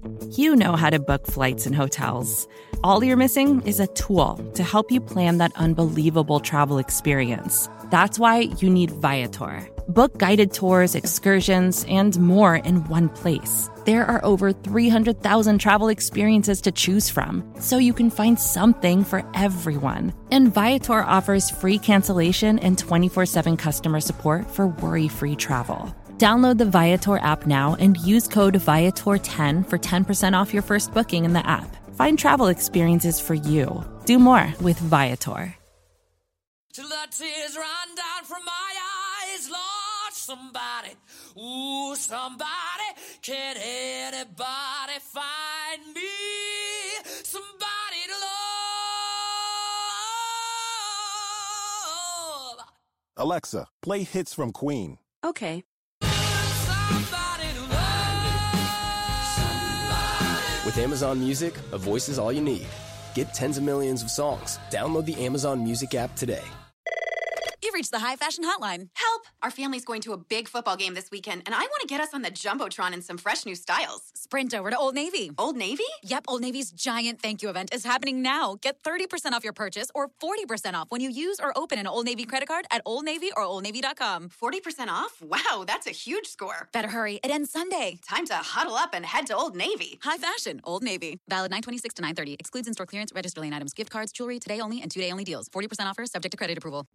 You know how to book flights and hotels. All you're missing is a tool to help you plan that unbelievable travel experience. That's why you need Viator. Book guided tours, excursions, and more in one place. There are over 300,000 travel experiences to choose from, so you can find something for everyone. And Viator offers free cancellation and 24/7 customer support for worry-free travel. Download the Viator app now and use code Viator10 for 10% off your first booking in the app. Find travel experiences for you. Do more with Viator. Till the tears run down from my eyes, Lord, somebody, ooh, somebody, can anybody find me somebody to love? Alexa, play hits from Queen. Okay. Somebody to love. Somebody. With Amazon Music, a voice is all you need. Get tens of millions of songs. Download the Amazon Music app today. You've reached the High Fashion Hotline. Help! Our family's going to a big football game this weekend, and I want to get us on the Jumbotron in some fresh new styles. Sprint over to Old Navy. Old Navy? Yep, Old Navy's giant thank you event is happening now. Get 30% off your purchase or 40% off when you use or open an Old Navy credit card at Old Navy or OldNavy.com. 40% off? Wow, that's a huge score. Better hurry. It ends Sunday. Time to huddle up and head to Old Navy. High Fashion, Old Navy. Valid 9/26 to 9/30. Excludes in-store clearance, register lane items, gift cards, jewelry, today only, and 2-day only deals. 40% offers subject to credit approval.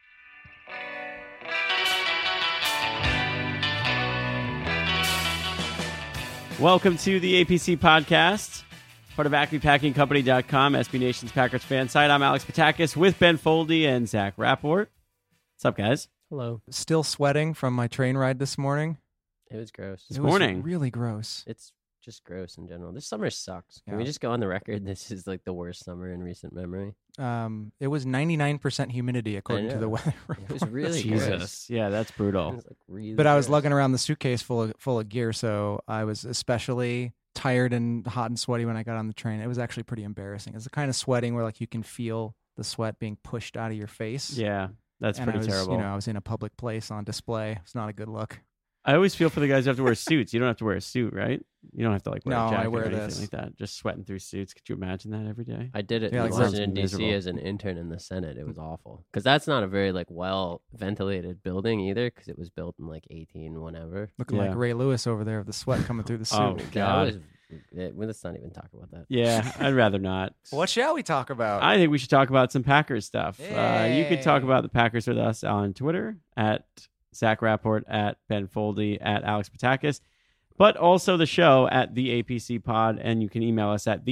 Welcome to the APC podcast, part of AcmePackingCompany.com, SB Nation's Packers fan site. I'm Alex Patakis with Ben Foldy and Zach Rapport. What's up, guys? Hello. Still sweating from my train ride this morning. It was gross. This morning. Was really gross. It's just gross in general. This summer sucks. Can Yeah. we just go on the record? This is like the worst summer in recent memory. It was 99% humidity according to the weather report. It was really Jesus. gross. Yeah, that's brutal. It was like really But I was gross. lugging around the suitcase full of gear, so I was especially tired and hot and sweaty when I got on the train. It was actually pretty embarrassing. It's the kind of sweating where like you can feel the sweat being pushed out of your face. Yeah, that's And pretty I was, terrible. I was in a public place on display. It's not a good look. I always feel for the guys who have to wear suits. You don't have to wear a suit, right? You don't have to wear No, a jacket I wear or anything this. like that. Just sweating through suits. Could you imagine that every day? I did it Yeah, in like Washington, D.C. miserable. as an intern in the Senate. It was awful. Because that's not a very like well ventilated building either, because it was built in like 18 whenever. Looking Yeah. like Ray Lewis over there with the sweat coming through the suit. Oh, God. Let's not even talk about that. Yeah, I'd rather not. What shall we talk about? I think we should talk about some Packers stuff. You could talk Yay. about the Packers with us on Twitter at Zach Rapport, at Ben Foldy, at Alex Patakis, but also the show at the APC Pod, and you can email us at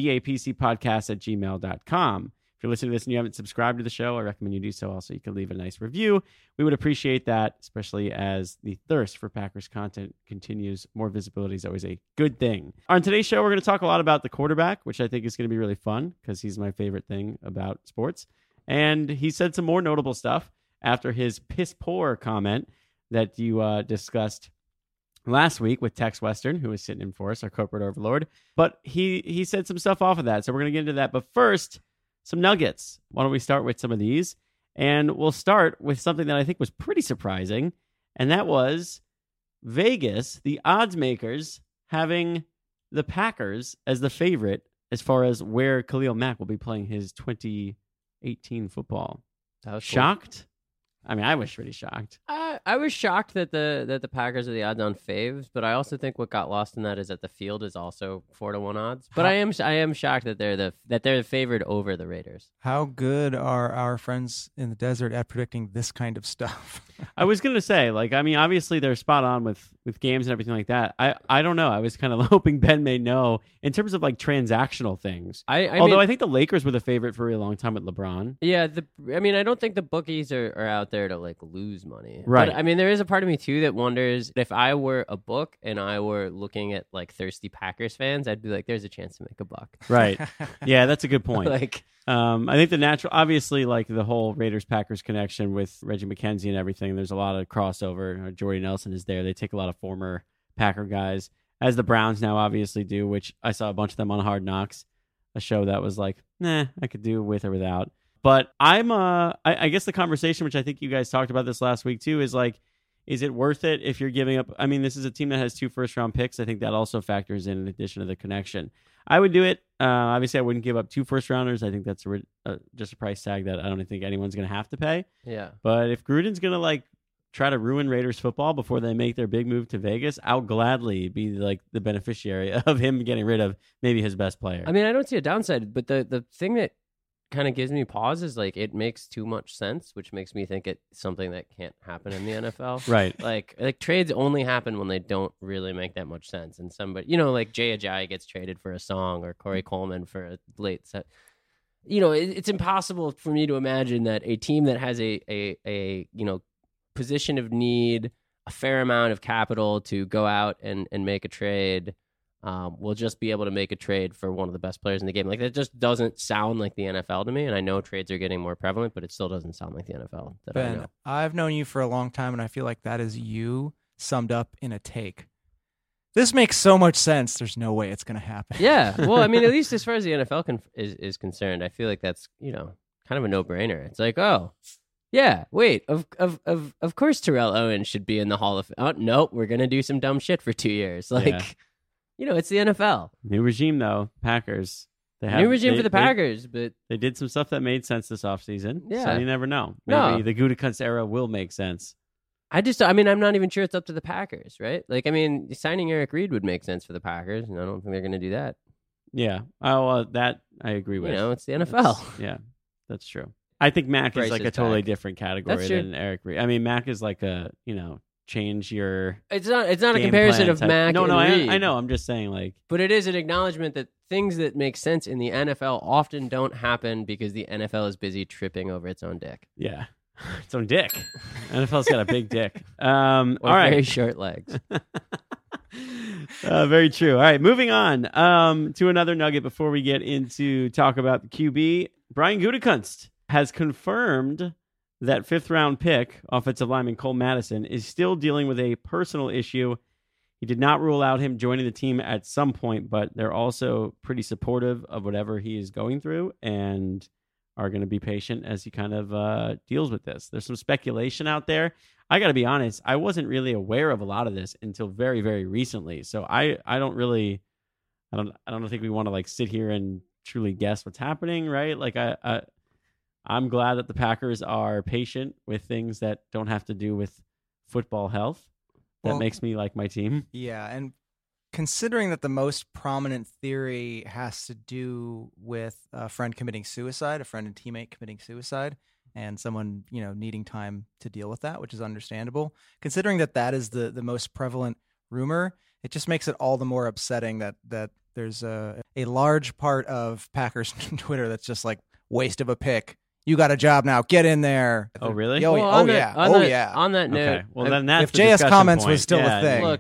theapcpodcast@gmail.com. If you're listening to this and you haven't subscribed to the show, I recommend you do so. Also, you can leave a nice review. We would appreciate that, especially as the thirst for Packers content continues. More visibility is always a good thing. On today's show, we're going to talk a lot about the quarterback, which I think is going to be really fun because he's my favorite thing about sports. And he said some more notable stuff after his piss poor comment that you discussed last week with Tex Western, who was sitting in for us, our corporate overlord. But he said some stuff off of that. So we're going to get into that. But first, some nuggets. Why don't we start with some of these? And we'll start with something that I think was pretty surprising. And that was Vegas, the odds makers, having the Packers as the favorite as far as where Khalil Mack will be playing his 2018 football. That was cool. Shocked? I mean, I was pretty shocked. I was shocked that the Packers are the odds-on faves, but I also think what got lost in that is that the field is also 4-1 odds. But I am shocked that they're favored over the Raiders. How good are our friends in the desert at predicting this kind of stuff? I was going to say, like, I mean, obviously they're spot on with games and everything like that. I don't know. I was kind of hoping Ben may know in terms of like transactional things. Although I think the Lakers were the favorite for a really long time with LeBron. Yeah, I don't think the bookies are out there to like lose money. Right. But, I mean, there is a part of me too that wonders if I were a book and I were looking at like thirsty Packers fans, I'd be like, there's a chance to make a buck. Right. Yeah, that's a good point. Like, I think the natural, obviously, like the whole Raiders-Packers connection with Reggie McKenzie and everything, there's a lot of crossover. Jordy Nelson is there. They take a lot of former Packer guys, as the Browns now obviously do, which I saw a bunch of them on Hard Knocks, a show that was like, I could do with or without. But I guess the conversation, which I think you guys talked about this last week too, is like, Is it worth it if you're giving up? I mean, this is a team that has 2 first-round picks. I think that also factors in addition to the connection. I would do it. Obviously, I wouldn't give up 2 first-rounders. I think that's just a price tag that I don't think anyone's going to have to pay. Yeah. But if Gruden's going to try to ruin Raiders football before they make their big move to Vegas, I'll gladly be the beneficiary of him getting rid of maybe his best player. I mean, I don't see a downside, but the thing that kind of gives me pause is it makes too much sense, which makes me think it's something that can't happen in the NFL. Right. Like trades only happen when they don't really make that much sense. And somebody, Jay Ajayi gets traded for a song, or Corey Coleman for a late set. It's impossible for me to imagine that a team that has a position of need, a fair amount of capital to go out and make a trade, will just be able to make a trade for one of the best players in the game. That just doesn't sound like the NFL to me. And I know trades are getting more prevalent, but it still doesn't sound like the NFL. I Ben, know. I've known you for a long time, and I feel like that is you summed up in a take. This makes so much sense. There's no way it's going to happen. Yeah. Well, I mean, at least as far as the NFL is concerned, I feel like that's, kind of a no-brainer. It's like, oh, yeah, wait, of course Terrell Owens should be in the Hall of Fame. Oh, nope, we're going to do some dumb shit for 2 years. It's the NFL. New regime, though. Packers. New regime for the Packers, but they did some stuff that made sense this offseason. Yeah. So you never know. Maybe the Gutekunst era will make sense. I'm not even sure it's up to the Packers, right? Signing Eric Reed would make sense for the Packers, and I don't think they're going to do that. Yeah. That I agree with. It's the NFL. That's true. I think Mac Bryce is a is totally back. different category than Eric Reed. I mean, Mac is change your. It's not a game comparison plan of type. Mac. No, and Reed. I know. I'm just saying, but it is an acknowledgement that things that make sense in the NFL often don't happen because the NFL is busy tripping over its own dick. Yeah, its own dick. NFL's got a big dick. Or all right, very short legs. Very true. All right, moving on to another nugget before we get into talk about the QB. Brian Gutekunst has confirmed that 5th-round pick, offensive lineman Cole Madison, is still dealing with a personal issue. He did not rule out him joining the team at some point, but they're also pretty supportive of whatever he is going through and are going to be patient as he kind of deals with this. There's some speculation out there. I got to be honest, I wasn't really aware of a lot of this until very, very recently. So I don't think we want to sit here and truly guess what's happening, right? I'm glad that the Packers are patient with things that don't have to do with football health. That makes me like my team. Yeah, and considering that the most prominent theory has to do with a friend committing suicide, a friend and teammate committing suicide, and someone needing time to deal with that, which is understandable. Considering that is the most prevalent rumor, it just makes it all the more upsetting that there's a large part of Packers Twitter that's just waste of a pick. You got a job now. Get in there. Oh, really? Yeah. On that note, okay. Well, then that's if the JS discussion comments point. was still a thing. Look,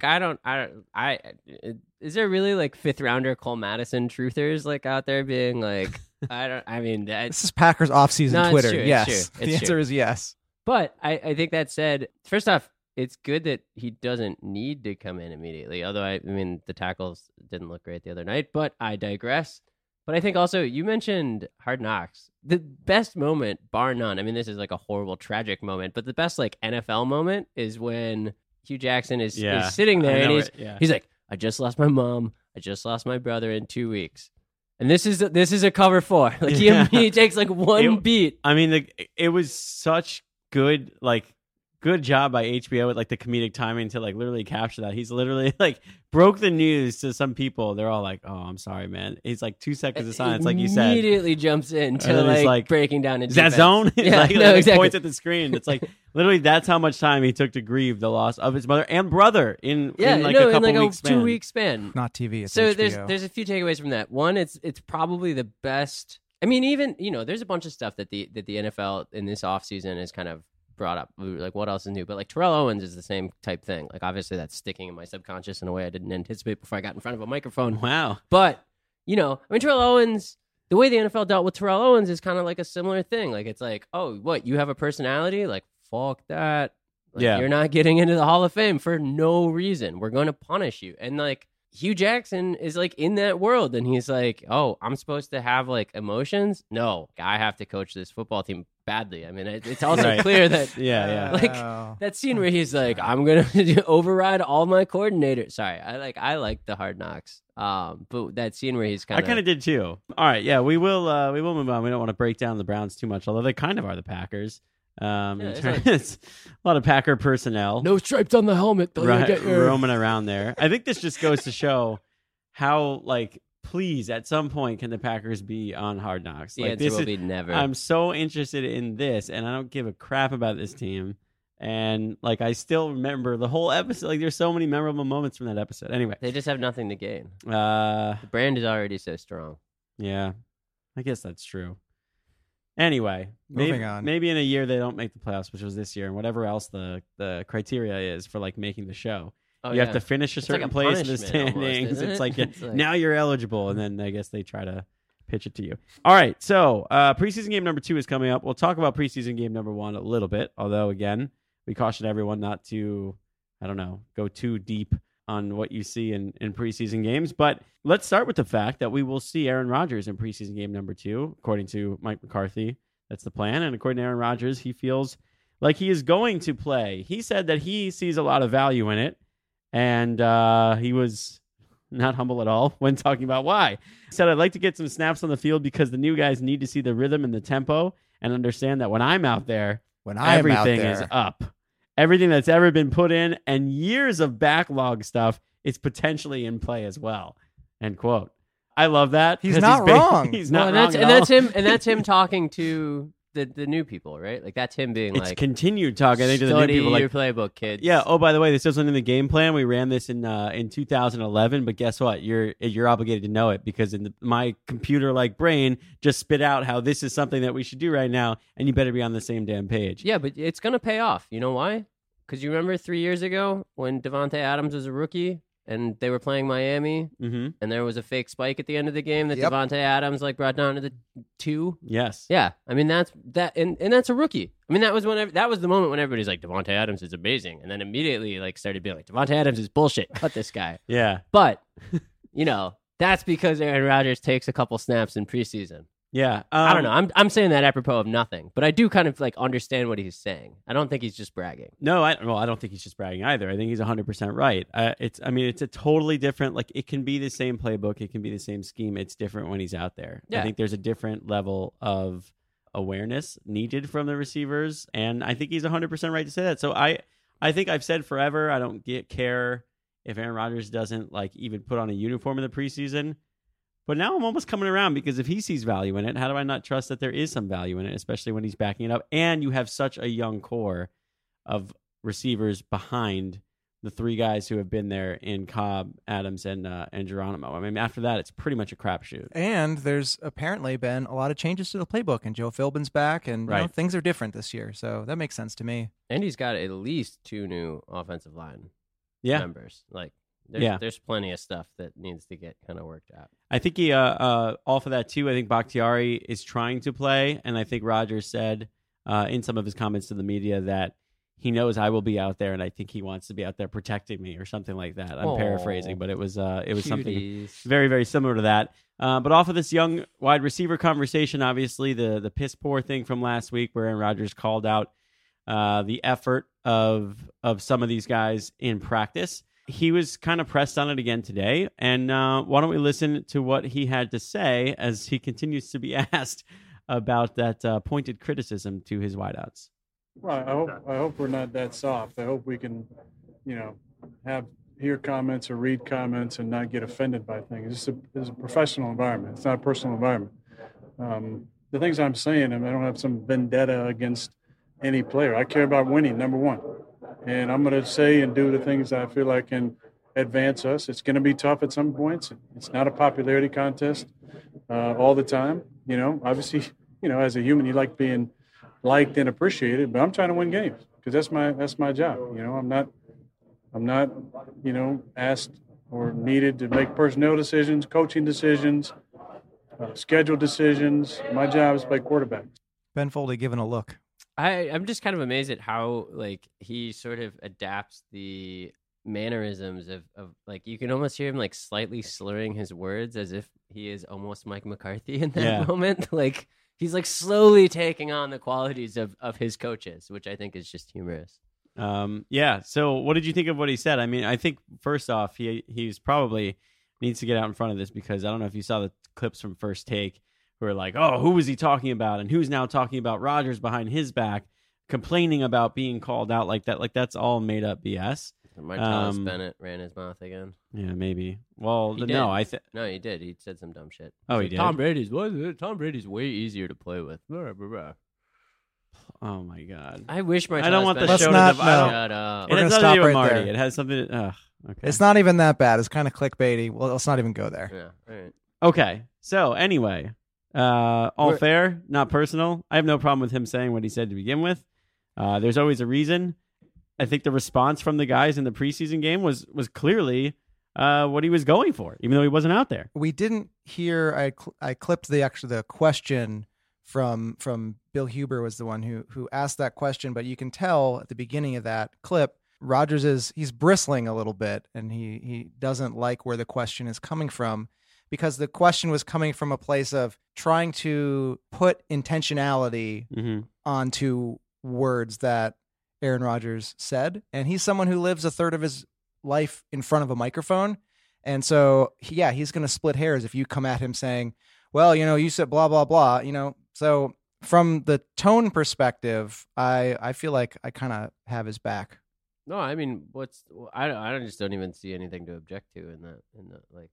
is there really 5th-rounder Cole Madison truthers out there being this is Packers offseason Twitter. It's true, yes. it's The true. answer is yes. But I think that said, first off, it's good that he doesn't need to come in immediately. Although, the tackles didn't look great the other night, but I digress. But I think also, you mentioned Hard Knocks. The best moment, bar none, this is a horrible, tragic moment, but the best NFL moment is when Hugh Jackson is sitting there and he's like, I just lost my mom. I just lost my brother in 2 weeks. And this is a cover 4. He takes one beat. It was such good, good job by HBO with the comedic timing to literally capture that. He's literally broke the news to some people. They're all like, "Oh, I'm sorry, man." He's 2 seconds of silence, like you said. Immediately jumps in to breaking down into is that zone. Yeah, exactly. Points at the screen. It's literally that's how much time he took to grieve the loss of his mother and brother in a couple weeks span. 2 week span. Not TV. It's so HBO. there's a few takeaways from that. One, it's probably the best. Even there's a bunch of stuff that the NFL in this offseason is kind of brought up, what else is new, but Terrell Owens is the same type thing. Obviously that's sticking in my subconscious in a way I didn't anticipate before I got in front of a microphone. Wow. But Terrell Owens, the way the NFL dealt with Terrell Owens is kind of a similar thing. It's oh, what, you have a personality? Fuck that. You're not getting into the Hall of Fame for no reason. We're going to punish you. And Hugh Jackson is like in that world, and he's like, "Oh, I'm supposed to have like emotions? No, I have to coach this football team badly." I mean, it's also Right. clear that Yeah. like that scene where he's like, "I'm gonna override all my coordinators." Sorry, I like the Hard Knocks. But that scene where he's I kind of did too. All right, yeah, we will move on. We don't want to break down the Browns too much, although they kind of are the Packers. It's a lot of Packer personnel. no stripes on the helmet. Right, roaming around there. I think this just goes to show how, like, please, at some point, can the Packers be on Hard Knocks? The Like, answer will be never. I'm so interested in this, and I don't give a crap about this team. And, like, I still remember the whole episode. Like, there's so many memorable moments from that episode. Anyway, They just have nothing to gain. uh, The brand is already so strong. yeah, I guess that's true. Anyway, Moving on. Maybe in a year they don't make the playoffs, which was this year, and whatever else the criteria is for like making the show. Oh, You have to finish a It's like certain a place in the punishment almost, standings. isn't It's it? like, It's like- now you're eligible, and then I guess they try to pitch it to you. All right, so preseason game number 2 is coming up. We'll talk about preseason game number 1 a little bit, although again, we caution everyone not to, I don't know, go too deep on what you see in preseason games. But let's start with the fact that we will see Aaron Rodgers in preseason game number 2, according to Mike McCarthy. That's the plan. And according to Aaron Rodgers, he feels like he is going to play. He said that he sees a lot of value in it. And he was not humble at all when talking about why. He said, I'd like to get some snaps on the field because the new guys need to see the rhythm and the tempo and understand that when I'm out there, everything is up. Everything that's ever been put in and years of backlog stuff is potentially in play as well. End quote. I love that. He's 'cause not wrong. He's No, not and wrong that's at and all. that's him and that's him talking to the new people, right? Like that's him being It's like continued talk, I think, to the new study people. Like, your playbook, kids. yeah. Oh, by the way, this wasn't in the game plan. We ran this in 2011, but guess what? You're obligated to know it because my computer-like brain just spit out how this is something that we should do right now, and you better be on the same damn page. Yeah, but it's gonna pay off. You know why? Because you remember 3 years ago when Devontae Adams was a rookie and they were playing Miami, Mm-hmm. and there was a fake spike at the end of the game that Yep. Devontae Adams like brought down to the 2. Yes. Yeah, I mean that's that, and that's a rookie. I mean that was the moment when everybody's like Devontae Adams is amazing, and then immediately like started being like Devontae Adams is bullshit. Cut this guy. Yeah. But you know that's because Aaron Rodgers takes a couple snaps in preseason. Yeah. I don't know. I'm saying that apropos of nothing, but I do kind of like understand what he's saying. I don't think he's just bragging. No, I don't think he's just bragging either. I think he's 100% right. It's a totally different, like, it can be the same playbook. It can be the same scheme. It's different when he's out there. Yeah. I think there's a different level of awareness needed from the receivers. And I think he's 100% right to say that. So I think I've said forever, I don't care if Aaron Rodgers doesn't like even put on a uniform in the preseason. But now I'm almost coming around because if he sees value in it, how do I not trust that there is some value in it, especially when he's backing it up? And you have such a young core of receivers behind the 3 guys who have been there in Cobb, Adams, and Geronimo. I mean, after that, it's pretty much a crapshoot. And there's apparently been a lot of changes to the playbook, and Joe Philbin's back, and you know, Right. things are different this year. So that makes sense to me. And he's got at least 2 new offensive line Yeah. members. Like there's plenty of stuff that needs to get kind of worked out. I think he off of that too. I think Bakhtiari is trying to play, and I think Rodgers said in some of his comments to the media that he knows I will be out there, and I think he wants to be out there protecting me or something like that. I'm Aw. paraphrasing, but it was something Cuties. very, very similar to that. But off of this young wide receiver conversation, obviously the piss poor thing from last week, where Aaron Rodgers called out the effort of some of these guys in practice. He was kind of pressed on it again today. And why don't we listen to what he had to say as he continues to be asked about that pointed criticism to his wideouts. Well, I hope we're not that soft. I hope we can, hear comments or read comments and not get offended by things. It's a professional environment. It's not a personal environment. The things I'm saying, I don't have some vendetta against any player. I care about winning, number one. And I'm going to say and do the things that I feel like can advance us. It's going to be tough at some points. It's not a popularity contest all the time. Obviously, as a human, you like being liked and appreciated, but I'm trying to win games because that's my job. I'm not asked or needed to make personnel decisions, coaching decisions, schedule decisions. My job is to play quarterback. Ben Foley giving a look. I'm just kind of amazed at how like he sort of adapts the mannerisms of like you can almost hear him like slightly slurring his words as if he is almost Mike McCarthy in that moment. Like he's like slowly taking on the qualities of his coaches, which I think is just humorous. So what did you think of what he said? I mean, I think first off, he's probably needs to get out in front of this, because I don't know if you saw the clips from First Take who are like, oh, who was he talking about? And who's now talking about Rodgers behind his back, complaining about being called out like that. Like that's all made up BS. Martellus Bennett ran his mouth again. Yeah, maybe. Well, He no, did. No, he did. He said some dumb shit. Oh, He's he like, did? Tom Brady's way easier to play with. Blah, blah, blah. Oh my God. I wish Martellus I don't want the Bennett show Let's to not- no. Shut up. It We're has gonna nothing to do stop with right Marty. there. It has something to, okay. It's not even that bad. It's kind of clickbaity. Well, let's not even go there. Yeah, all right. Okay. So anyway, all We're- fair, not personal. I have no problem with him saying what he said to begin with. There's always a reason. I think the response from the guys in the preseason game was clearly what he was going for, even though he wasn't out there. We didn't hear. I clipped the question from Bill Huber was the one who asked that question, but you can tell at the beginning of that clip, Rodgers he's bristling a little bit, and he doesn't like where the question is coming from, because the question was coming from a place of trying to put intentionality onto words that Aaron Rodgers said. And he's someone who lives a third of his life in front of a microphone. And so, he's going to split hairs if you come at him saying, well, you said blah, blah, blah, So from the tone perspective, I feel like I kind of have his back. No, I mean, I just don't even see anything to object to in that like.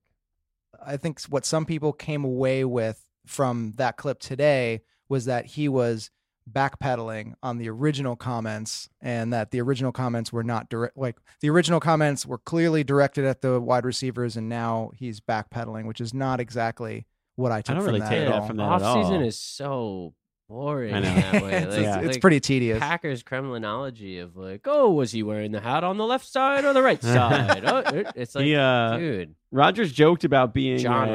I think what some people came away with from that clip today was that he was backpedaling on the original comments, and that the original comments were not direct. Like the original comments were clearly directed at the wide receivers, and now he's backpedaling, which is not exactly what I took don't from really that take at that all. from that at all. Off-season is so boring I know. in that way. It's pretty tedious. Packers Kremlinology of like, oh, was he wearing the hat on the left side or the right side? It's like, dude. Rodgers joked about being John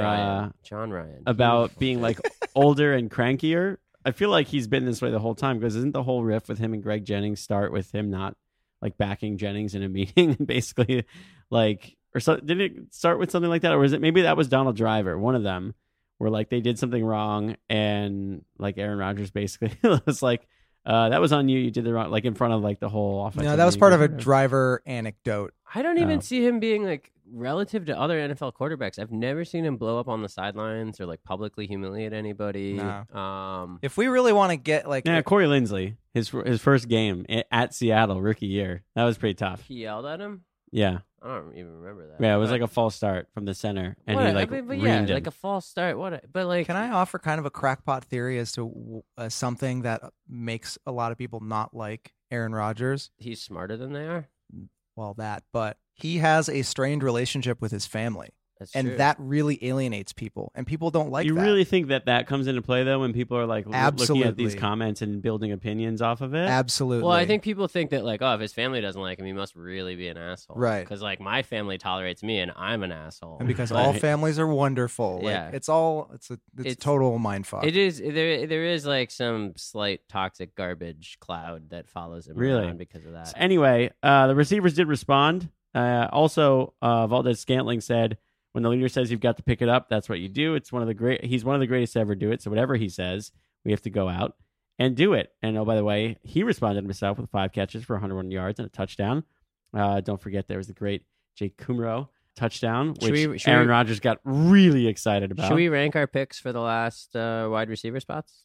Ryan. About being like older and crankier. I feel like he's been this way the whole time, because isn't the whole riff with him and Greg Jennings start with him not like backing Jennings in a meeting and basically like, or so, did it start with something like that? Or was it, maybe that was Donald Driver, one of them, where like they did something wrong and like Aaron Rodgers basically was like, that was on you. You did the wrong, like in front of like the whole offense. No, that was part of a Driver anecdote. I don't even see him being like relative to other NFL quarterbacks. I've never seen him blow up on the sidelines or like publicly humiliate anybody. No. If we really want to get like, Corey Linsley, his first game at Seattle, rookie year, that was pretty tough. He yelled at him? Yeah. I don't even remember that. Yeah, it was like a false start from the center, and he like reamed him. like a false start. But like, can I offer kind of a crackpot theory as to something that makes a lot of people not like Aaron Rodgers? He's smarter than they are. Well, but he has a strained relationship with his family. That's and true. that really alienates people, and people don't like you that. really think that comes into play, though, when people are like looking at these Absolutely. comments and building opinions off of it? Absolutely. Well, I think people think that like, oh, if his family doesn't like him, he must really be an asshole. Right. Because like my family tolerates me and I'm an asshole. And because Right. all families are wonderful. Like, Yeah. it's a total mindfuck. It is there is like some slight toxic garbage cloud that follows him Really? around because of that. Anyway, the receivers did respond. Also, Valdez Scantling said, when the leader says you've got to pick it up, that's what you do. He's one of the greatest to ever do it. So whatever he says, we have to go out and do it. And oh, by the way, he responded himself with 5 catches for 101 yards and a touchdown. Don't forget there was the great Jake Kumro touchdown, which Aaron Rodgers got really excited about. Should we rank our picks for the last wide receiver spots?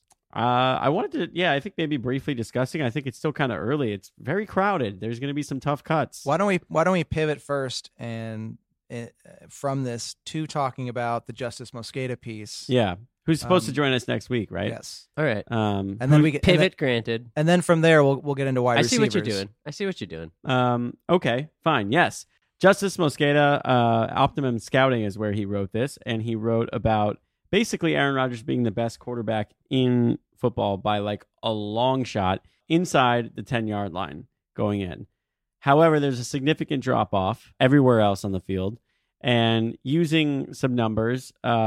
I wanted to, I think maybe briefly discussing. I think it's still kind of early. It's very crowded. There's going to be some tough cuts. Why don't we pivot first and from this to talking about the Justice Mosqueda piece? Yeah, who's supposed to join us next week, right? Yes. All right. And then we get pivot. Granted. And then from there we'll get into wide receivers. I see what you're doing. Okay, fine. Yes, Justice Mosqueda, Optimum Scouting is where he wrote this, and he wrote about basically Aaron Rodgers being the best quarterback in football by like a long shot inside the 10-yard line going in. However, there's a significant drop-off everywhere else on the field. And using some numbers,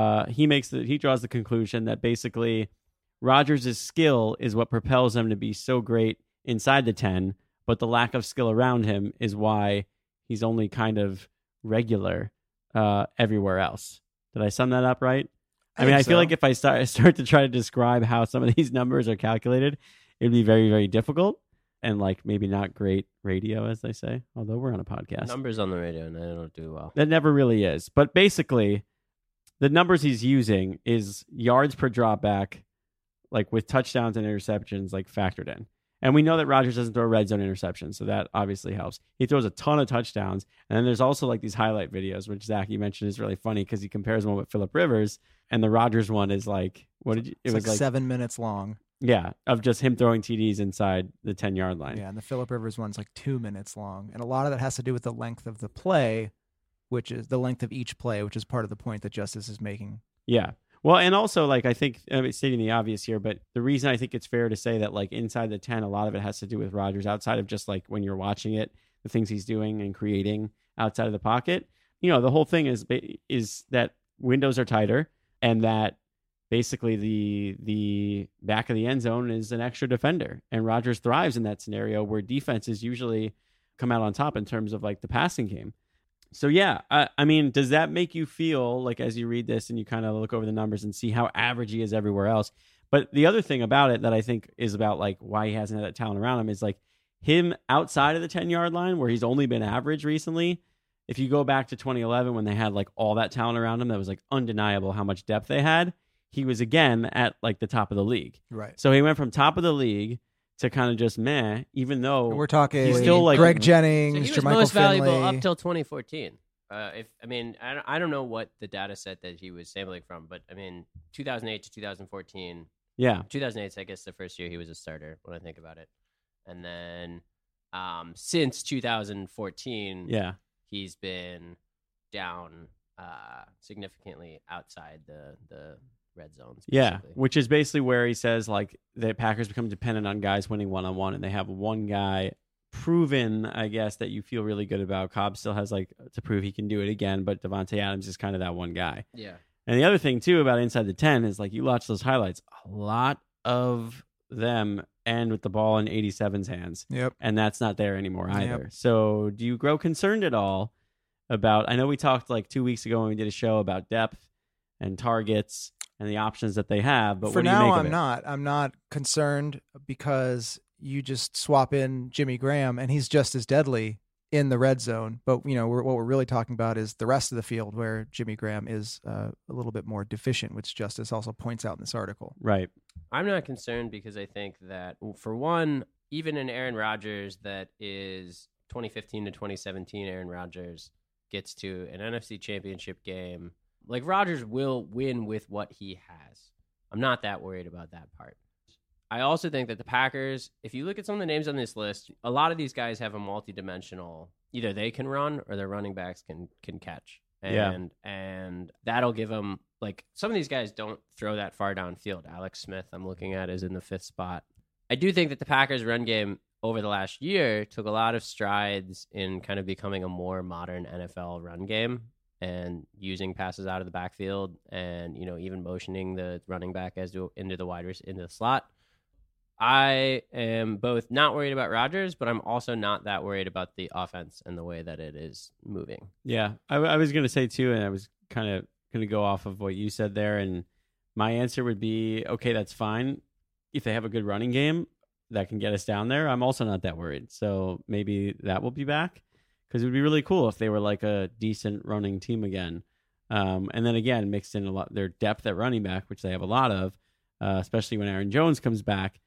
he draws the conclusion that basically Rodgers' skill is what propels him to be so great inside the 10, but the lack of skill around him is why he's only kind of regular everywhere else. Did I sum that up right? I feel like if I start to try to describe how some of these numbers are calculated, it'd be very, very difficult and like maybe not great radio, as they say, although we're on a podcast. Numbers on the radio, and they don't do well. That never really is. But basically, the numbers he's using is yards per dropback, like with touchdowns and interceptions, like factored in. And we know that Rodgers doesn't throw red zone interceptions, so that obviously helps. He throws a ton of touchdowns. And then there's also like these highlight videos, which Zach, you mentioned is really funny because he compares one with Phillip Rivers. And the Rodgers one is like, it was like 7 minutes long. Yeah, of just him throwing TDs inside the 10-yard line. Yeah, and the Phillip Rivers one's like 2 minutes long. And a lot of that has to do with the length of the play, which is the length of each play, which is part of the point that Justice is making. Yeah. Well, and also, like, I think, stating the obvious here, but the reason I think it's fair to say that, like, inside the 10, a lot of it has to do with Rodgers outside of just, like, when you're watching it, the things he's doing and creating outside of the pocket. You know, the whole thing is that windows are tighter and that basically the back of the end zone is an extra defender. And Rodgers thrives in that scenario where defenses usually come out on top in terms of, like, the passing game. So, yeah, I mean, does that make you feel like as you read this and you kind of look over the numbers and see how average he is everywhere else? But the other thing about it that I think is about like why he hasn't had that talent around him is like him outside of the 10-yard line where he's only been average recently. If you go back to 2011 when they had like all that talent around him, that was like undeniable how much depth they had. He was again at like the top of the league. Right. So he went from top of the league to kind of just meh, even though we're talking he's still like Greg Jennings, so he was Jermichael most Finley. valuable up till 2014. I don't know what the data set that he was sampling from, but I mean, 2008 to 2014. Yeah, 2008 is I guess the first year he was a starter when I think about it, and then since 2014, yeah, he's been down significantly outside the red zones. Yeah, basically. which is basically where he says like the Packers become dependent on guys winning one-on-one, and they have one guy proven, I guess, that you feel really good about. Cobb still has like to prove he can do it again, but Devontae Adams is kind of that one guy. Yeah. And the other thing too about inside the 10 is like you watch those highlights, a lot of them end with the ball in 87's hands. Yep. And that's not there anymore either. Yep. So do you grow concerned at all about, I know we talked like 2 weeks ago when we did a show about depth and targets and the options that they have, but for what do you now, make of it? I'm not concerned because you just swap in Jimmy Graham and he's just as deadly in the red zone. But you know, what we're really talking about is the rest of the field where Jimmy Graham is a little bit more deficient, which Justice also points out in this article. Right. I'm not concerned because I think that for one, even in Aaron Rodgers, that is 2015 to 2017, Aaron Rodgers gets to an NFC Championship game. Like, Rodgers will win with what he has. I'm not that worried about that part. I also think that the Packers, if you look at some of the names on this list, a lot of these guys have a multi-dimensional, either they can run or their running backs can catch. And that'll give them, like, some of these guys don't throw that far downfield. Alex Smith, I'm looking at, is in the 5th spot. I do think that the Packers run game over the last year took a lot of strides in kind of becoming a more modern NFL run game and using passes out of the backfield and, you know, even motioning the running back into the slot. I am both not worried about Rodgers, but I'm also not that worried about the offense and the way that it is moving. Yeah, I was going to say too, and I was kind of going to go off of what you said there, and my answer would be, okay, that's fine. If they have a good running game that can get us down there, I'm also not that worried. So maybe that will be back, because it would be really cool if they were like a decent running team again. And then again, mixed in a lot their depth at running back, which they have a lot of, especially when Aaron Jones comes back,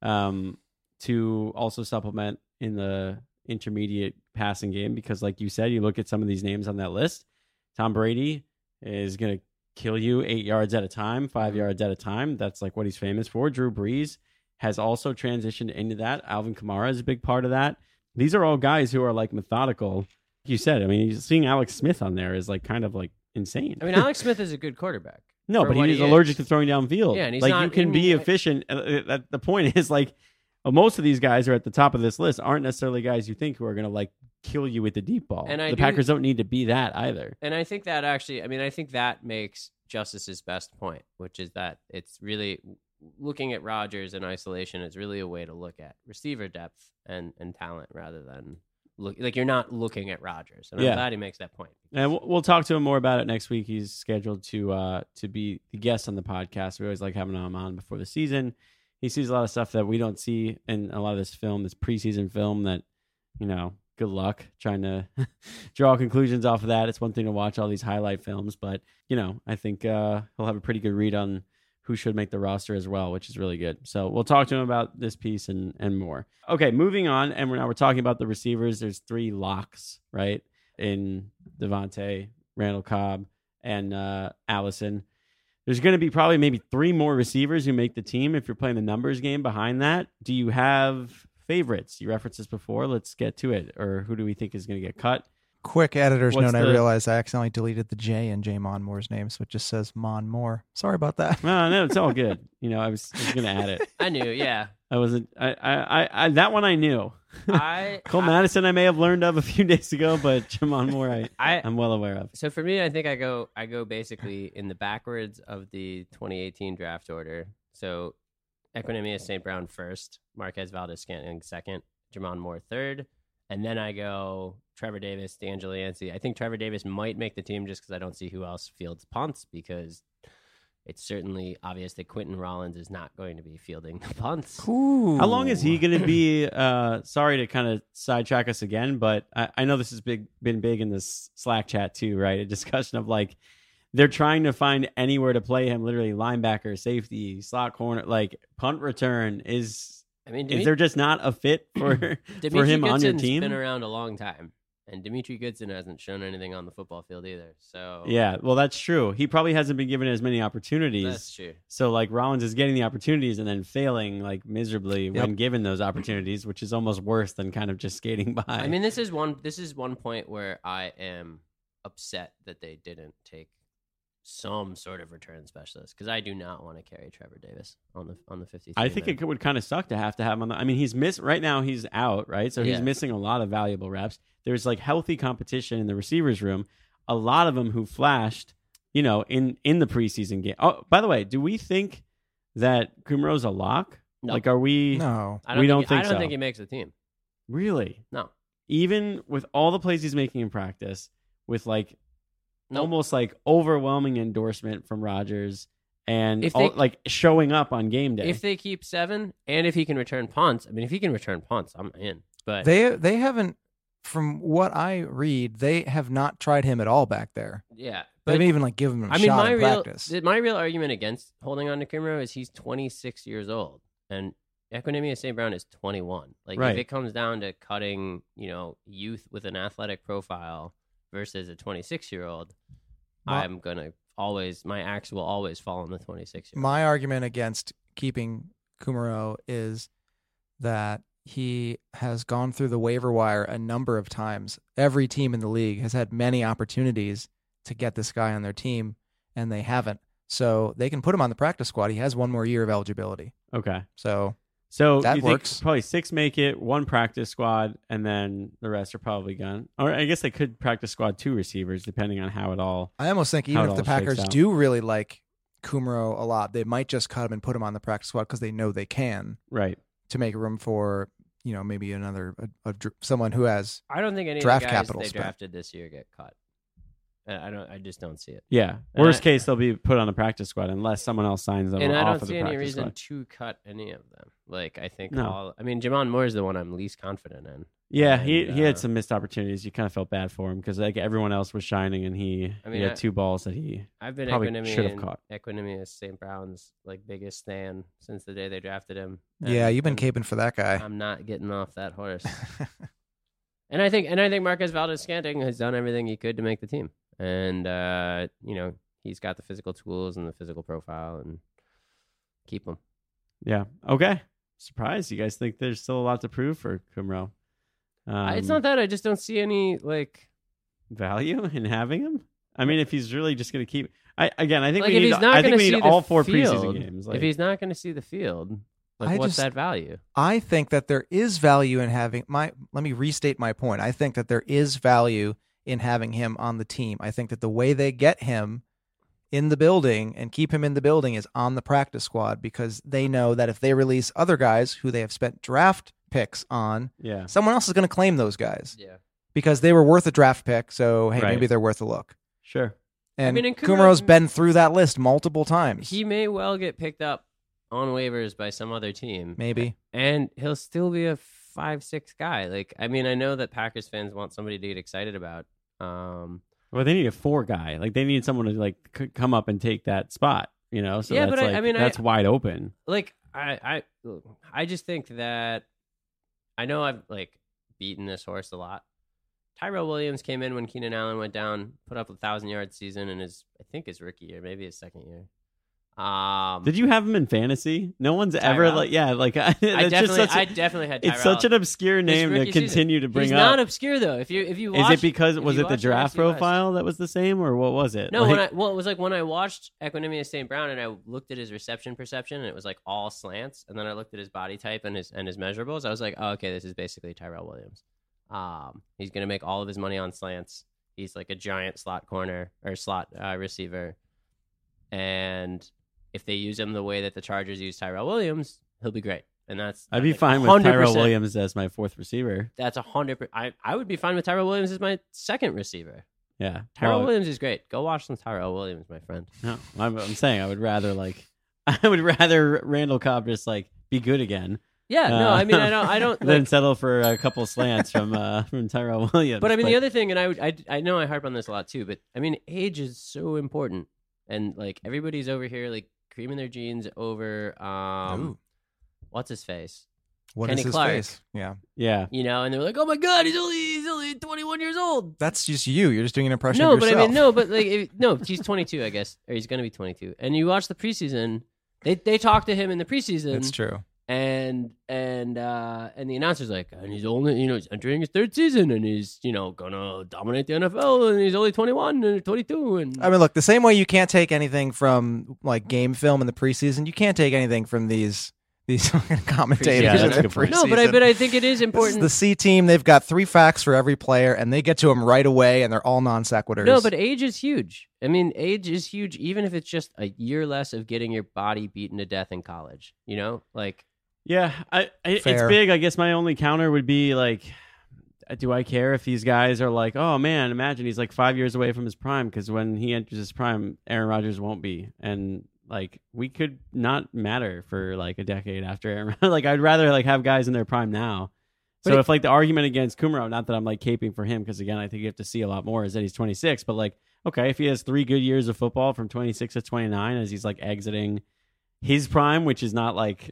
to also supplement in the intermediate passing game. Because like you said, you look at some of these names on that list, Tom Brady is going to kill you 8 yards at a time, 5 yards at a time. That's like what he's famous for. Drew Brees has also transitioned into that. Alvin Kamara is a big part of that. These are all guys who are like methodical. Like you said, I mean, seeing Alex Smith on there is like kind of like insane. I mean, Alex Smith is a good quarterback. No, but he's allergic to throwing downfield. Yeah, and he's like not, you can be efficient. The point is like most of these guys are at the top of this list aren't necessarily guys you think who are going to like kill you with the deep ball. And the Packers don't need to be that either. And I think that actually, I mean, I think that makes Justice's best point, which is that it's really looking at Rodgers in isolation is really a way to look at receiver depth and talent rather than Like you're not looking at Rodgers, and Yeah. I'm glad he makes that point. And we'll talk to him more about it next week. He's scheduled to be the guest on the podcast. We always like having him on before the season. He sees a lot of stuff that we don't see in a lot of this film, this preseason film that, good luck trying to draw conclusions off of that. It's one thing to watch all these highlight films, but, I think he'll have a pretty good read on who should make the roster as well, which is really good. So we'll talk to him about this piece and more. Okay, moving on. And we're talking about the receivers. There's 3 locks, right? In Devontae, Randall Cobb, and Allison. There's going to be probably maybe 3 more receivers who make the team if you're playing the numbers game behind that. Do you have favorites? You referenced this before. Let's get to it. Or who do we think is going to get cut? Quick editor's note, I realized I accidentally deleted the J in Jamon Moore's name, so it just says Mon Moore. Sorry about that. No, it's all good. I was going to add it. I knew, yeah. I wasn't. I that one I knew. Cole Madison I may have learned of a few days ago, but Jamon Moore I'm well aware of. So for me, I think I go basically in the backwards of the 2018 draft order. So Equanimeous St. Brown first, Marquez Valdes-Scantling second, Jamon Moore third, and then I go Trevor Davis, D'Angelo Yancey. I think Trevor Davis might make the team just because I don't see who else fields punts, because it's certainly obvious that Quentin Rollins is not going to be fielding the punts. Ooh. How long is he going to be? Sorry to kind of sidetrack us again, but I know this has been big in this Slack chat too, right? A discussion of like they're trying to find anywhere to play him, literally linebacker, safety, slot corner, like punt return. Is there just not a fit for him on your team? Been around a long time. And Dimitri Goodson hasn't shown anything on the football field either. So yeah, well, that's true. He probably hasn't been given as many opportunities. That's true. So like Rollins is getting the opportunities and then failing like miserably when given those opportunities, which is almost worse than kind of just skating by. I mean, this is one point where I am upset that they didn't take some sort of return specialist, because I do not want to carry Trevor Davis on the 53. I think it would kind of suck to have him on the. I mean, he's right now. He's out, right? So he's missing a lot of valuable reps. There's like healthy competition in the receivers room. A lot of them who flashed, in the preseason game. Oh, by the way, do we think that Kumero's a lock? No. Like, are we? No, I don't think he makes the team. Really? No. Even with all the plays he's making in practice, with like almost like overwhelming endorsement from Rodgers, and like showing up on game day. If they keep 7, and if he can return punts, I mean, if he can return punts, I'm in. But they haven't, from what I read, they have not tried him at all back there. Yeah, they haven't even like given him a shot in practice. My real argument against holding on to Kumero is he's 26 years old, and Equanimeous St. Brown is 21. Like if it comes down to cutting, youth with an athletic profile versus a 26-year-old, I'm gonna my axe will always fall on the 26-year-old. My argument against keeping Kumero is that he has gone through the waiver wire a number of times. Every team in the league has had many opportunities to get this guy on their team, and they haven't. So they can put him on the practice squad. He has 1 more year of eligibility. Okay. So that you works. Think probably 6 make it, 1 practice squad, and then the rest are probably gone. Or I guess they could practice squad 2 receivers, depending on how it all. I almost think even if the Packers do really like Kumero a lot, they might just cut him and put him on the practice squad because they know they can. Right. To make room for, maybe another someone who has. I don't think any draft of the guys capital they spent. drafted this year get cut. I just don't see it. Yeah. Worst case, they'll be put on the practice squad unless someone else signs them. And I off don't of see the any reason squad. to cut any of them. Like I think No. Jamon Moore is the one I'm least confident in. Yeah, And, he had some missed opportunities. You kind of felt bad for him because like everyone else was shining, and he had 2 balls that he I've been probably should have caught. Equanimeous St. Brown's like biggest stan since the day they drafted him. Yeah, you've been caping for that guy. I'm not getting off that horse. And I think Marquez Valdes-Scantling has done everything he could to make the team. And he's got the physical tools and the physical profile, and keep him. Yeah. Okay. Surprised. You guys think there's still a lot to prove for Kumero? It's not that. I just don't see any value in having him. I mean, if he's really just going to keep, I think we need all 4 preseason games. If he's not going to see the field, what's that value? I think that there is value in having let me restate my point. I think that there is value in having him on the team. I think that the way they get him in the building and keep him in the building is on the practice squad, because they know that if they release other guys who they have spent draft picks on, Yeah. someone else is going to claim those guys. Yeah. Because they were worth a draft pick, so hey, Right. maybe they're worth a look. Sure. And, and Kumro's been through that list multiple times. He may well get picked up on waivers by some other team. Maybe. And he'll still be a 5'6" guy. Like, I mean, I know that Packers fans want somebody to get excited about. Well, they need a 4 guy. Like, they need someone to like come up and take that spot. You know, so Yeah, that's but I like, mean, that's wide open. Like, I just think that I know I've like beaten this horse a lot. Tyrell Williams came in when Keenan Allen went down, put up 1,000-yard season in his rookie year, maybe his second year. Did you have him in fantasy? No one's ever Tyrell? like, yeah, like I definitely had Tyrell. It's such an obscure name to rookie continue season. to bring He's up. not obscure though. If you watch, Is it because was you it the watch draft NFC West- profile that was the same, or what was it? No, Like- it was like when I watched Equanimous St. Brown and I looked at his reception perception and it was like all slants, and then I looked at his body type and his measurables. I was like, oh, okay, this is basically Tyrell Williams. He's gonna make all of his money on slants. He's like a giant slot corner or slot receiver, and if they use him the way that the Chargers use Tyrell Williams, he'll be great. And I'd be like fine with 100%. Tyrell Williams as my 4th receiver. That's 100%. I would be fine with Tyrell Williams as my 2nd receiver. Yeah, Tyrell Well, Williams is great. Go watch some Tyrell Williams, my friend. No, I'm saying I would rather Randall Cobb just like be good again. Yeah, no, I mean, I don't then like, settle for a couple slants from Tyrell Williams. But I mean, the other thing, and I know I harp on this a lot too, but I mean, age is so important, and like everybody's over here like creaming their jeans over what's his face, What Kenny is his Clark. face? Yeah. Yeah. You know, and they're like, oh my god, he's only 21 years old. That's just you. You're just doing an impression No, of but yourself. I mean, no, but like, no, he's 22, I guess, or he's gonna be 22. And you watch the preseason, they talk to him in the preseason. It's true. And the announcer's like, and he's only, he's entering his 3rd season, and he's, gonna dominate the NFL, and he's only 21 and 22, and I mean, look, the same way you can't take anything from like game film in the preseason, you can't take anything from these commentators. Yeah, in that's a the good point. no, but I think it is This important. is the C team. They've got 3 facts for every player, and they get to them right away, and they're all non sequiturs. No, but age is huge. I mean, age is huge, even if it's just a year less of getting your body beaten to death in college. Like. Yeah, it's Fair. big. I guess my only counter would be like, do I care if these guys are like, oh man, imagine he's like 5 years away from his prime, because when he enters his prime, Aaron Rodgers won't be, and like we could not matter for like a decade after Aaron. Like I'd rather like have guys in their prime now. So if like the argument against Kumaro, not that I'm like caping for him, because again I think you have to see a lot more, is that he's 26, but like okay, if he has 3 good years of football from 26 to 29 as he's like exiting his prime, which is not like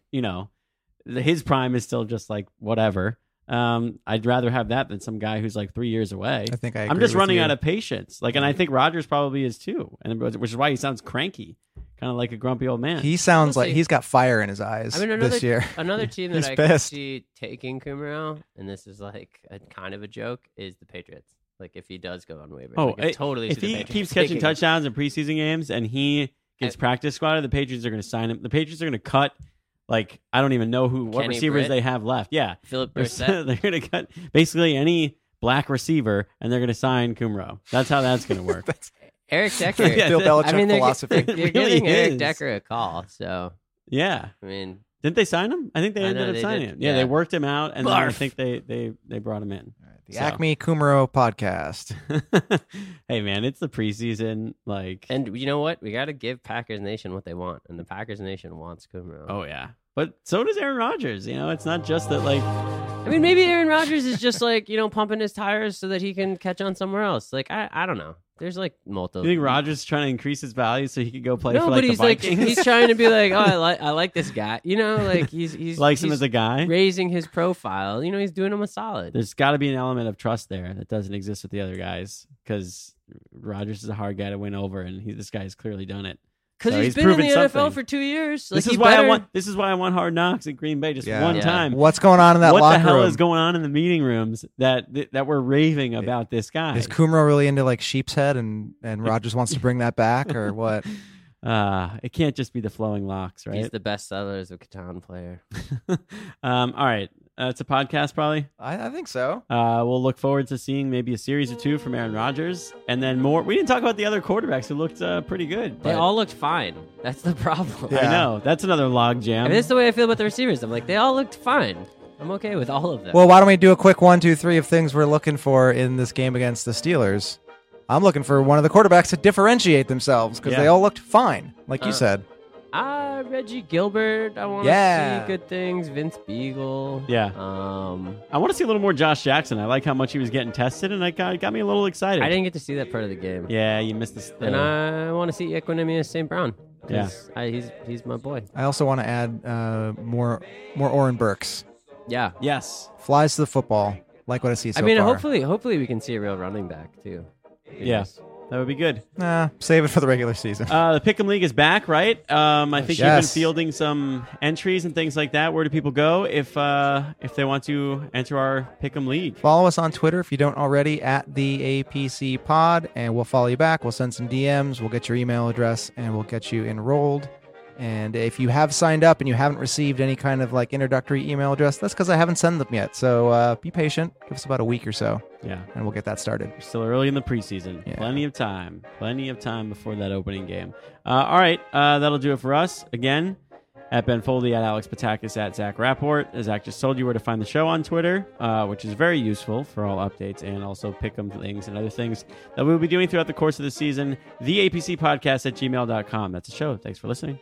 his prime is still just like whatever. I'd rather have that than some guy who's like 3 years away. I think I'm agree just with running you. out of patience. Like, and I think Rodgers probably is too, and which is why he sounds cranky, kind of like a grumpy old man. He sounds We'll like see. he's got fire in his eyes I mean, this year. another team that He's I could pissed. see taking Kumaro, and this is like a kind of a joke, is the Patriots. Like if he does go on waivers, I could totally. If see the he Patriots keeps catching taking him. touchdowns in preseason games and he gets practice squatted, the Patriots are going to sign him. The Patriots are going to cut. Like I don't even know what Kenny receivers Britt? they have left. Yeah, Philip they're Dorsett. going to cut basically any black receiver, and they're going to sign Kumaro. That's how that's going to work. Eric Decker. Yeah, Phil Belichick I mean, they're, philosophy. they're It giving really Eric is. Decker a call. So Yeah, I mean, didn't they sign him? I think they I ended know up they signing did. him. Yeah, Yeah. they worked him out, and then I Barf. think they brought him in. The So. Acme Kumaro podcast. Hey man, it's the preseason. Like, and you know what? We got to give Packers Nation what they want, and the Packers Nation wants Kumaro. oh yeah, but so does Aaron Rodgers. It's not just that. Like, I mean, maybe Aaron Rodgers is just like pumping his tires so that he can catch on somewhere else. Like I don't know. There's like multiple. you think Rodgers is trying to increase his value so he could go play No, for like but the he's like Vikings? he's trying to be like, oh, I like this guy. Like he's likes him he's as a guy. raising his profile. He's doing him a solid. There's got to be an element of trust there that doesn't exist with the other guys, because Rodgers is a hard guy to win over, and this guy's clearly done it. Because So he's been in proven the something. NFL for 2 years. Like, This is he why better- I want Hard Knocks in Green Bay just Yeah. one Yeah. time. What's going on in that what locker the hell room? is going on in the meeting rooms that we're raving about this guy? Is Kumaro really into like sheep's head, and Rodgers wants to bring that back, or what? It can't just be the flowing locks, right? He's the best sellers of Catan player. All right. It's a podcast, probably. I think so. We'll look forward to seeing maybe a series or 2 from Aaron Rodgers, and then more. We didn't talk about the other quarterbacks who looked pretty good. They but- all looked fine. That's the problem. Yeah. I know. That's another log jam. I mean, that's the way I feel about the receivers. I'm like, they all looked fine. I'm okay with all of them. Well, why don't we do a quick 1, 2, 3 of things we're looking for in this game against the Steelers? I'm looking for one of the quarterbacks to differentiate themselves because they all looked fine, like you said. Reggie Gilbert, I want to see good things. Vince Beagle. Yeah. I want to see a little more Josh Jackson. I like how much he was getting tested, and it got me a little excited. I didn't get to see that part of the game. Yeah, you missed this. And I want to see Equanimeous St. Brown. Yeah. He's my boy. I also want to add more Oren Burks. Yeah. Yes. Flies to the football. Like what I see so far. I mean, hopefully we can see a real running back, too. Yes. That would be good. Nah, save it for the regular season. The Pick'em League is back, right? I think you've been fielding some entries and things like that. Where do people go if they want to enter our Pick'em League? Follow us on Twitter if you don't already, at the APC Pod, and we'll follow you back. We'll send some DMs. We'll get your email address, and we'll get you enrolled. And if you have signed up and you haven't received any kind of like introductory email address, that's because I haven't sent them yet. So be patient. Give us about a week or so. Yeah. And we'll get that started. We're still early in the preseason. Yeah. Plenty of time. Plenty of time before that opening game. All right. That'll do it for us. Again, at Ben Foldy, at Alex Patakis, at Zach Rapport. As Zach just told you where to find the show on Twitter, which is very useful for all updates and also Pick'em things and other things that we'll be doing throughout the course of the season. The APC Podcast at gmail.com. That's the show. Thanks for listening.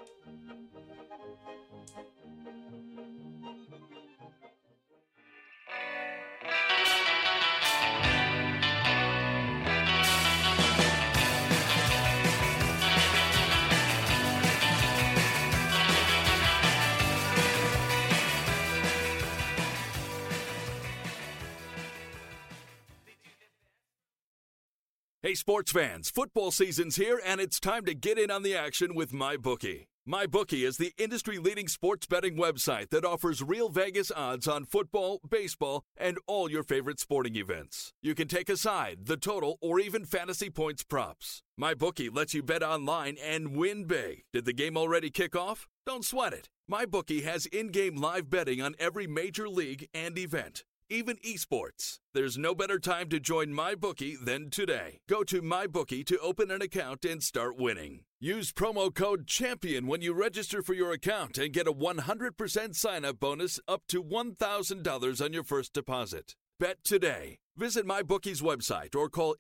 Hey, sports fans, football season's here, and it's time to get in on the action with MyBookie. MyBookie is the industry-leading sports betting website that offers real Vegas odds on football, baseball, and all your favorite sporting events. You can take a side, the total, or even fantasy points props. MyBookie lets you bet online and win big. Did the game already kick off? Don't sweat it. MyBookie has in-game live betting on every major league and event, even esports. There's no better time to join MyBookie than today. Go to MyBookie to open an account and start winning. Use promo code CHAMPION when you register for your account and get a 100% sign-up bonus up to $1,000 on your first deposit. Bet today. Visit MyBookie's website or call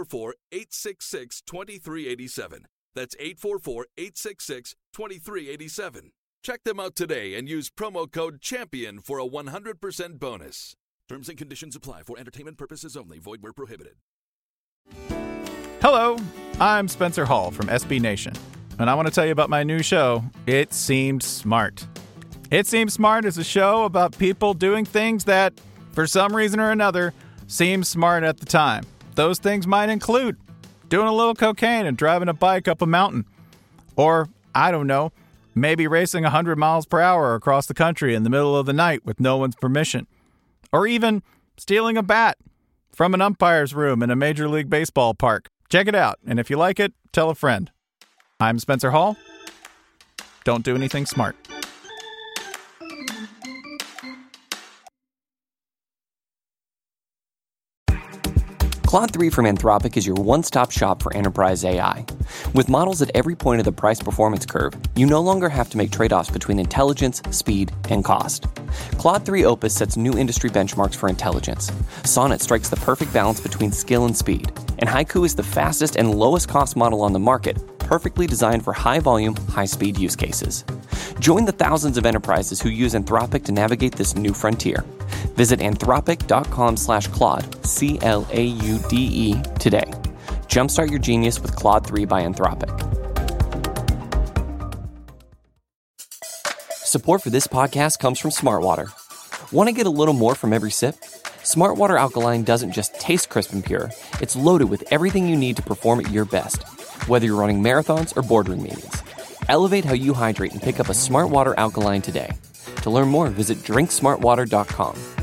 844-866-2387. That's 844-866-2387. Check them out today and use promo code CHAMPION for a 100% bonus. Terms and conditions apply for entertainment purposes only. Void where prohibited. Hello, I'm Spencer Hall from SB Nation, and I want to tell you about my new show, It Seemed Smart. It Seemed Smart is a show about people doing things that, for some reason or another, seem smart at the time. Those things might include doing a little cocaine and driving a bike up a mountain. Or, I don't know, maybe racing 100 miles per hour across the country in the middle of the night with no one's permission. Or even stealing a bat from an umpire's room in a Major League Baseball park. Check it out, and if you like it, tell a friend. I'm Spencer Hall. Don't do anything smart. Claude 3 from Anthropic is your one-stop shop for enterprise AI. With models at every point of the price-performance curve, you no longer have to make trade-offs between intelligence, speed, and cost. Claude 3 Opus sets new industry benchmarks for intelligence. Sonnet strikes the perfect balance between skill and speed. And Haiku is the fastest and lowest-cost model on the market, perfectly designed for high-volume, high-speed use cases. Join the thousands of enterprises who use Anthropic to navigate this new frontier. Visit anthropic.com/Claude, CLAUDE, today. Jumpstart your genius with Claude 3 by Anthropic. Support for this podcast comes from Smartwater. Want to get a little more from every sip? Smartwater Alkaline doesn't just taste crisp and pure, it's loaded with everything you need to perform at your best, whether you're running marathons or boardroom meetings. Elevate how you hydrate and pick up a Smartwater Alkaline today. To learn more, visit drinksmartwater.com.